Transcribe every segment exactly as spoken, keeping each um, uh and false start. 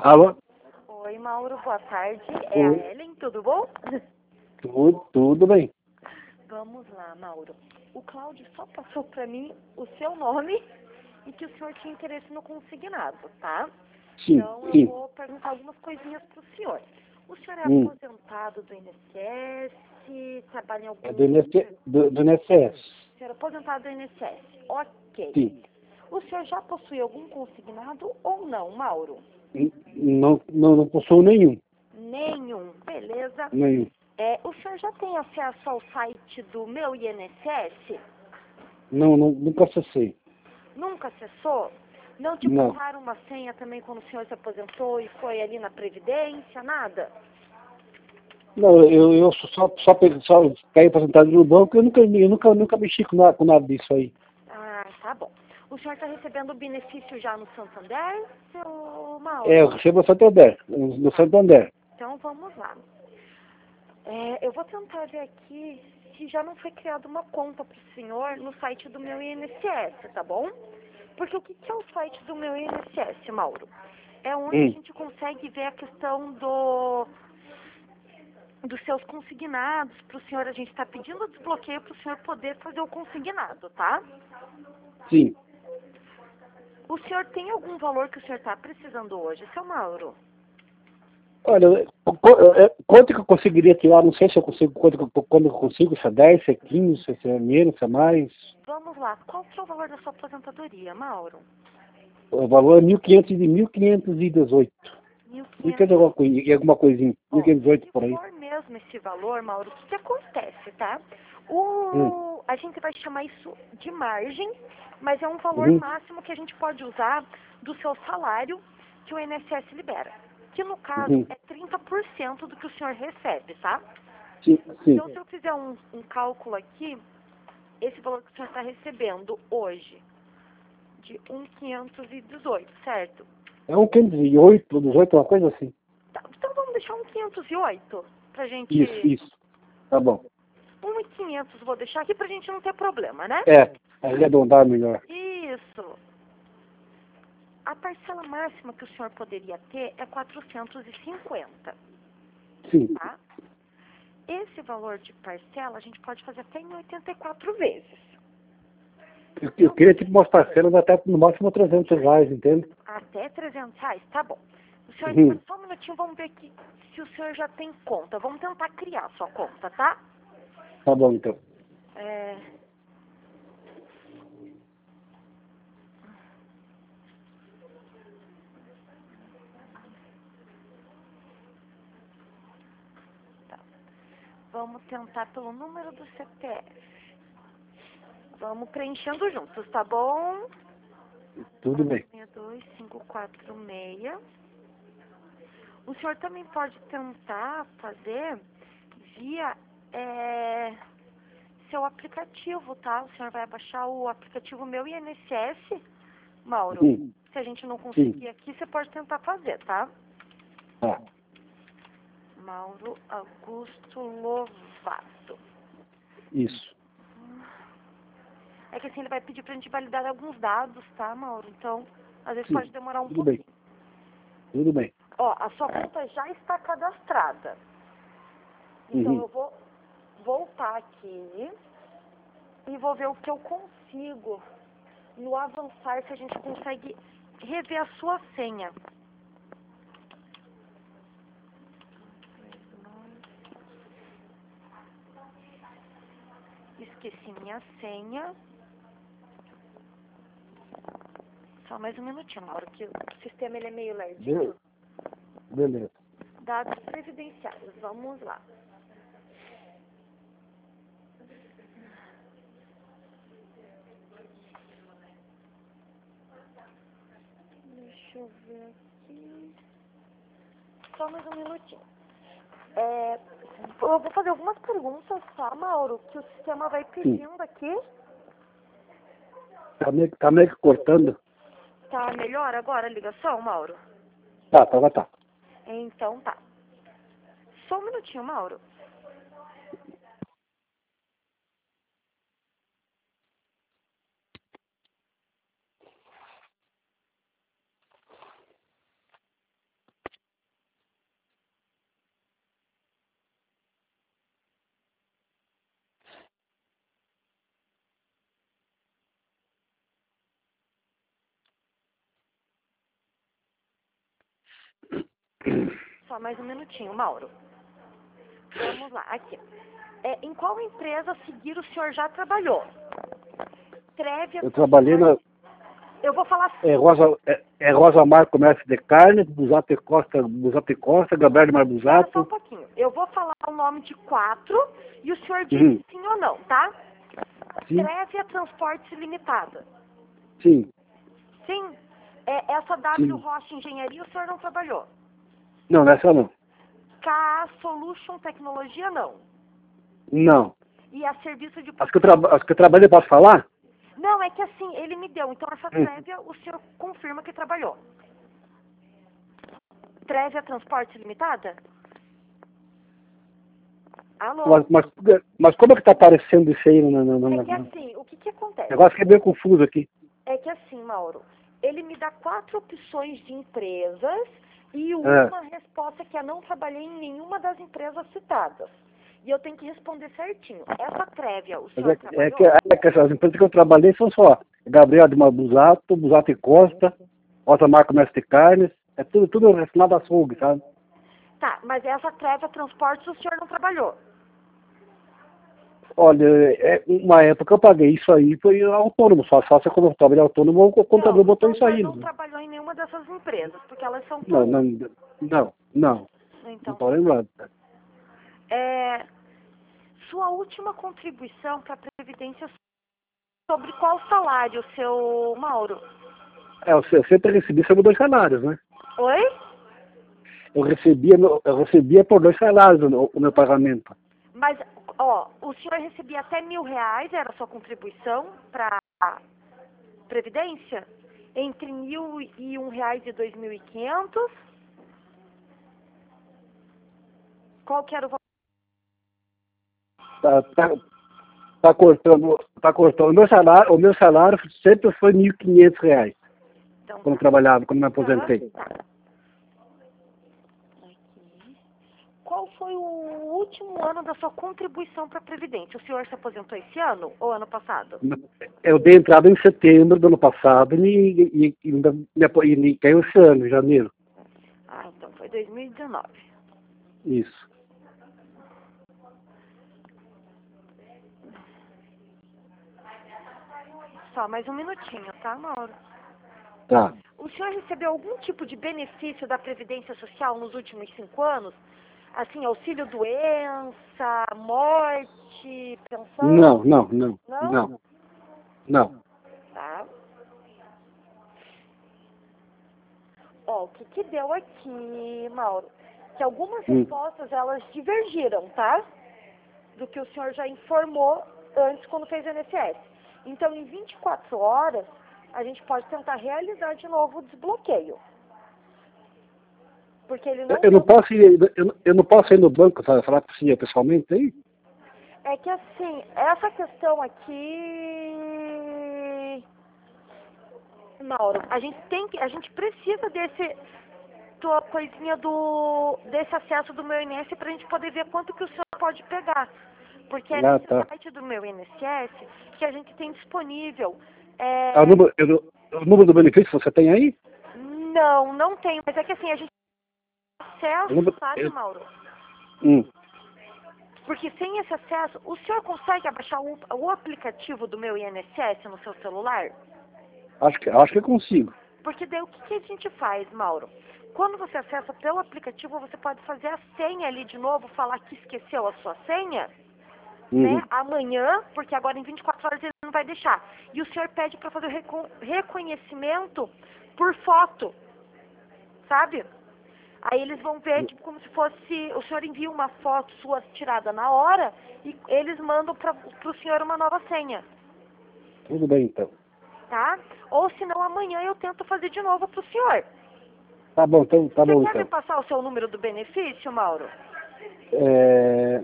Alô? Oi, Mauro, boa tarde. É Oi. a Ellen, tudo bom? Tudo, tudo bem. Vamos lá, Mauro. O Cláudio só passou para mim o seu nome e que o senhor tinha interesse no consignado, tá? Sim, Então eu sim. vou perguntar algumas coisinhas para o senhor. O senhor é Hum. aposentado do I N S S? Trabalha em algum... É do, N S, do, do N S S. O senhor é aposentado do I N S S. Ok. Sim. O senhor já possui algum consignado ou não, Mauro? N- Não, não, não possuo nenhum. Nenhum. Beleza. Nenhum. É, o senhor já tem acesso ao site do meu I N S S? Não, não, nunca acessei. Nunca acessou? Não te Não. passaram uma senha também quando o senhor se aposentou e foi ali na Previdência? Nada? Não, eu, eu só, só, pe- só caí aposentado no banco, eu nunca, eu nunca, nunca mexi com nada, com nada disso aí. Ah, tá bom. O senhor está recebendo o benefício já no Santander, seu Mauro? É, eu recebo no Santander, no Santander. Então vamos lá. É, eu vou tentar ver aqui se já não foi criada uma conta para o senhor no site do meu I N S S, tá bom? Porque o que que é o site do meu I N S S, Mauro? É onde a Hum. gente consegue ver a questão do dos seus consignados para o senhor. A gente está pedindo o desbloqueio para o senhor poder fazer o consignado, tá? Sim. O senhor tem algum valor que o senhor está precisando hoje, seu Mauro? Olha, qu- é, quanto que eu conseguiria tirar? Não sei se eu consigo, quanto que eu, quando eu consigo, se é dez, se é quinze, se é menos, se é mais. Vamos lá. Qual que é o valor da sua aposentadoria, Mauro? O valor é mil e quinhentos e mil quinhentos e dezoito. Mil e mil e quinhentos. quinhentos alguma coisa, e alguma coisinha. Ó, mil quinhentos e dezoito se por aí. for mesmo esse valor, Mauro, o que, que acontece, tá? Hum. O, a gente vai chamar isso de margem, mas é um valor Uhum. máximo que a gente pode usar do seu salário que o I N S S libera. Que no caso Uhum. é trinta por cento do que o senhor recebe, tá? Sim, sim. Então se eu fizer um, um cálculo aqui, esse valor que o senhor está recebendo hoje, de um mil quinhentos e dezoito, certo? É um quinhentos e oito, dezoito, uma coisa assim. Tá, então vamos deixar um quinhentos e oito pra Isso, gente... isso. Tá bom. um mil e quinhentos vou deixar aqui pra gente não ter problema, né? É, arredondar melhor. Isso. A parcela máxima que o senhor poderia ter é quatrocentos e cinquenta, Sim. tá? Esse valor de parcela a gente pode fazer até em oitenta e quatro vezes. Eu, eu queria tipo umas parcelas até no máximo trezentos reais, entende? Até trezentos reais, tá bom. O senhor, Uhum. só um minutinho, vamos ver aqui se o senhor já tem conta. Vamos tentar criar a sua conta, tá? Tá bom, então. É... Tá. Vamos tentar pelo número do C P F. Vamos preenchendo juntos, tá bom? Tudo bem. seis dois cinco quatro seis. O senhor também pode tentar fazer via é, seu aplicativo, tá? O senhor vai baixar o aplicativo Meu I N S S, Mauro. Uhum. Se a gente não Sim. conseguir aqui, você pode tentar fazer, tá? Tá. Mauro Augusto Lovato. Isso. É que assim, ele vai pedir pra gente validar alguns dados, tá, Mauro? Então, às vezes Sim. pode demorar um Tudo bem. pouquinho. Tudo bem. Ó, a sua conta já está cadastrada. Então, Uhum. eu vou voltar aqui e vou ver o que eu consigo no avançar, se a gente consegue rever a sua senha. Esqueci minha senha. Só mais um minutinho, Laura, que o sistema ele é meio lerdinho. Beleza. Beleza. Dados previdenciários, vamos lá. Deixa eu ver aqui. Só mais um minutinho. É, eu vou fazer algumas perguntas, tá, Mauro? Que o sistema vai pedindo aqui. Tá meio, tá meio que cortando. Tá melhor agora a ligação, Mauro? Tá, tá, tá. Então tá. Só um minutinho, Mauro. Só mais um minutinho, Mauro. Vamos lá, aqui. É, em qual empresa seguir o senhor já trabalhou? Trevia... Eu trabalhei na... Eu vou falar assim. É Rosa, é, é Rosa Mar Comércio de Carne, Busato e Costa, Busato e Costa, Gabriel de Só um Marbusato. pouquinho. Eu vou falar o nome de quatro e o senhor diz Uhum. sim ou não, tá? Sim. Trevia Transportes Limitada. Sim, Sim. É, essa W sim. Rocha Engenharia o senhor não trabalhou. Não, nessa não. K A Solution Tecnologia não. Não. E a serviço de... As que eu, traba... As que eu trabalhei, posso falar? Não, é que assim, ele me deu. Então essa Hum. Trevia o senhor confirma que trabalhou. Trevia Transportes Limitada? Alô? Mas, mas, mas como é que tá aparecendo isso aí? No, no, no, É que no... assim, o que que acontece? O negócio que é meio confuso aqui. É que assim, Mauro, ele me dá quatro opções de empresas e É. uma resposta que é não trabalhei em nenhuma das empresas citadas. E eu tenho que responder certinho. Essa Trevia, o Mas senhor é, que- é, trabalhou? que, é que essas empresas que eu trabalhei são só Gabriel de Marbusato, Busato e Costa, Rosa Mar Comércio de Carnes. É tudo, tudo relacionado a açougue, sabe? Tá, mas essa Trevia Transportes o senhor não trabalhou. Olha, é, uma época eu paguei isso aí, foi autônomo, só, só se quando eu trabalhei autônomo, o contador Não, botou então o isso senhor aí. não trabalhou em nenhuma dessas empresas, porque elas são Não, todas... não, não, não, não Então, tô lembrando. é, sua última contribuição para a Previdência sobre qual salário, seu Mauro? É, eu se- eu sempre recebi sobre dois salários, né? Oi? Eu recebia, no- eu recebia por dois salários o, o meu pagamento. Mas, ó, o senhor recebia até mil reais, era a sua contribuição para a Previdência? Entre mil e um reais e dois mil e quinhentos? Qual que era o valor? Tá, tá, tá cortando, tá cortando. O meu salário, o meu salário sempre foi mil e quinhentos reais, Então, quando eu tá. trabalhava, quando me aposentei. Aham, tá. Aqui. Qual foi o último ano da sua contribuição para a Previdência? O senhor se aposentou esse ano ou ano passado? Eu dei entrada em setembro do ano passado e, e, e ainda me apo- e, e caiu esse ano, em janeiro. Ah, então foi dois mil e dezenove. Isso. Só mais um minutinho, tá, Mauro? Tá. O senhor recebeu algum tipo de benefício da Previdência Social nos últimos cinco anos? Assim, auxílio doença, morte, pensão? Não, não, não, Não? não, não. Tá. Ó, o que que deu aqui, Mauro? Que algumas Hum. respostas, elas divergiram, tá? Do que o senhor já informou antes quando fez o I N S S. Então, em vinte e quatro horas, a gente pode tentar realizar de novo o desbloqueio. Porque ele não... Eu não posso ir, eu, não- eu não posso ir no banco para falar com o senhor pessoalmente aí? É que assim, essa questão aqui, Mauro, a gente tem que, a gente precisa desse tua coisinha do desse acesso do meu I N S S pra gente poder ver quanto que o senhor pode pegar. Porque é Ah, nesse tá. site do meu I N S S que a gente tem disponível. É... Ah, o, número, eu- o número do benefício você tem aí? Não, não tem, mas é que assim, a gente tem O acesso, número, sabe, eu, Mauro? hum, Porque sem esse acesso, o senhor consegue abaixar o, o aplicativo do meu I N S S no seu celular? acho, que, acho que eu consigo. Porque daí o que, que a gente faz, Mauro? Quando você acessa pelo aplicativo, você pode fazer a senha ali de novo, falar que esqueceu a sua senha, Uhum. né? Amanhã, porque agora em vinte e quatro horas ele não vai deixar. E o senhor pede para fazer o reco- reconhecimento por foto, sabe? Aí eles vão ver, tipo, como se fosse... O senhor envia uma foto sua tirada na hora e eles mandam para o senhor uma nova senha, Tudo bem, então. tá? Ou senão amanhã eu tento fazer de novo para o senhor. Tá bom, então, tá Você bom, quer me então. passar o seu número do benefício, Mauro? É,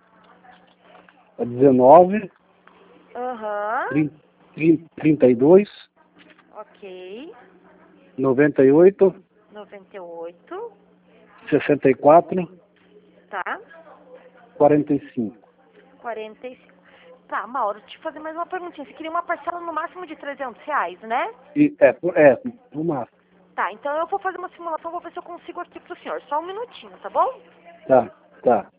é dezenove, Aham, trinta e dois, ok. noventa e oito, noventa e oito, sessenta e quatro, tá? quarenta e cinco. quarenta e cinco. Tá, Mauro, deixa eu fazer mais uma perguntinha. Você queria uma parcela no máximo de trezentos reais, né? E, é, por- é, no máximo. Tá, então eu vou fazer uma simulação, vou ver se eu consigo aqui pro senhor. Só um minutinho, tá bom? Tá, tá.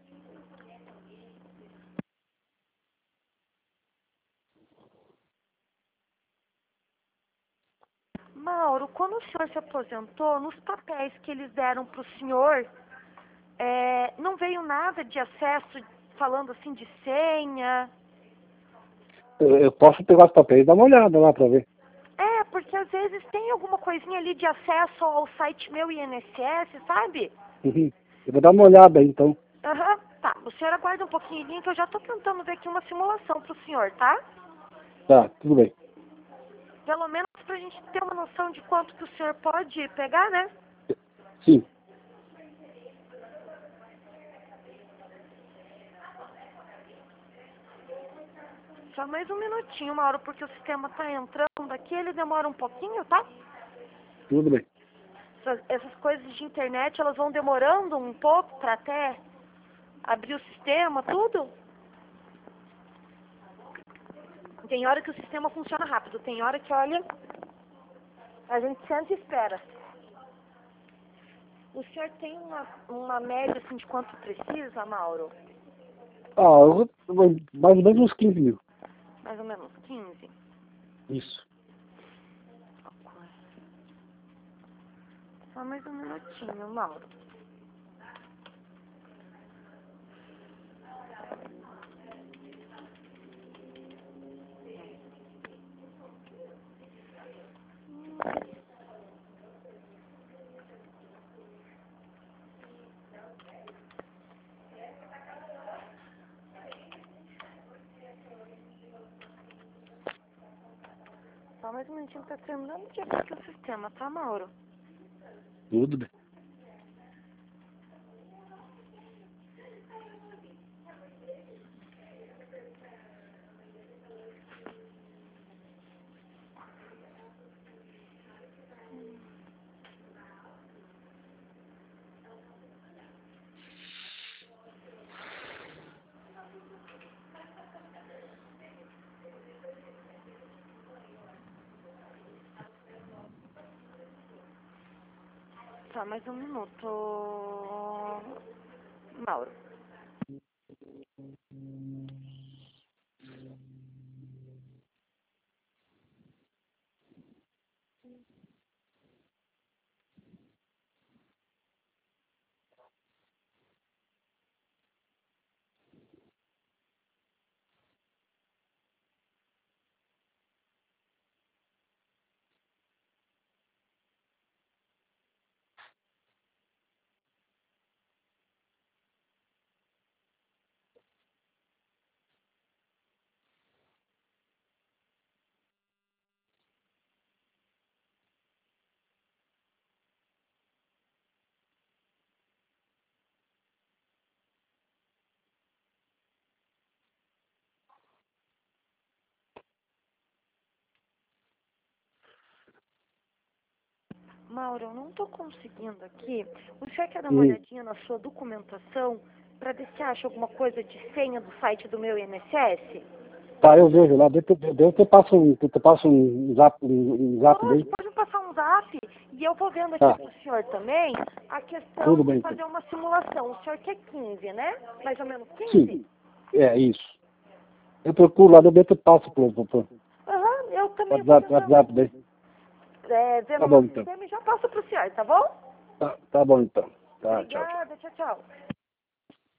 Mauro, quando o senhor se aposentou, nos papéis que eles deram pro senhor, é, não veio nada de acesso falando assim de senha? Eu, eu posso pegar os papéis e dar uma olhada lá pra ver. É, porque às vezes tem alguma coisinha ali de acesso ao site meu I N S S, sabe? Uhum. Eu vou dar uma olhada aí, então. Aham, tá. O senhor aguarda um pouquinho que eu já tô tentando ver aqui uma simulação pro senhor, tá? Tá, tudo bem. Pelo menos pra gente ter uma noção de quanto que o senhor pode pegar, né? Sim. Só mais um minutinho, Mauro, porque o sistema tá entrando aqui, ele demora um pouquinho, tá? Tudo bem. Essas, essas coisas de internet, elas vão demorando um pouco pra até abrir o sistema, tudo. Tem hora que o sistema funciona rápido, tem hora que, olha, a gente senta e espera. O senhor tem uma, uma média assim de quanto precisa, Mauro? Ah, eu vou, mais ou menos uns quinze mil. Mais ou menos quinze? Isso. Só mais um minutinho, Mauro. Só mais um minutinho que tá terminando de abrir aqui o sistema, tá, Mauro? Tudo bem. Só mais um minuto, Mauro. Mauro, eu não tô conseguindo aqui. O senhor quer dar uma Hum. olhadinha na sua documentação pra ver se acha alguma coisa de senha do site do meu I N S S? Tá, eu vejo lá. Depois eu passo um, eu passo um zap, um, um zap Pode, dele. pode me passar um zap e eu vou vendo aqui Tá. pro senhor também a questão Tudo de bem, fazer então. uma simulação. O senhor quer quinze, né? Mais ou menos quinze? Sim. É isso. Eu procuro lá, depois eu passo pro, pro, pro Aham, eu também vou WhatsApp, tentando WhatsApp aqui, dele. é, ver Tá no bom, meu então. sistema e já passo pro senhor, tá bom? Tá, tá bom, então. Tá, tchau, tchau. Obrigada, tchau, tchau.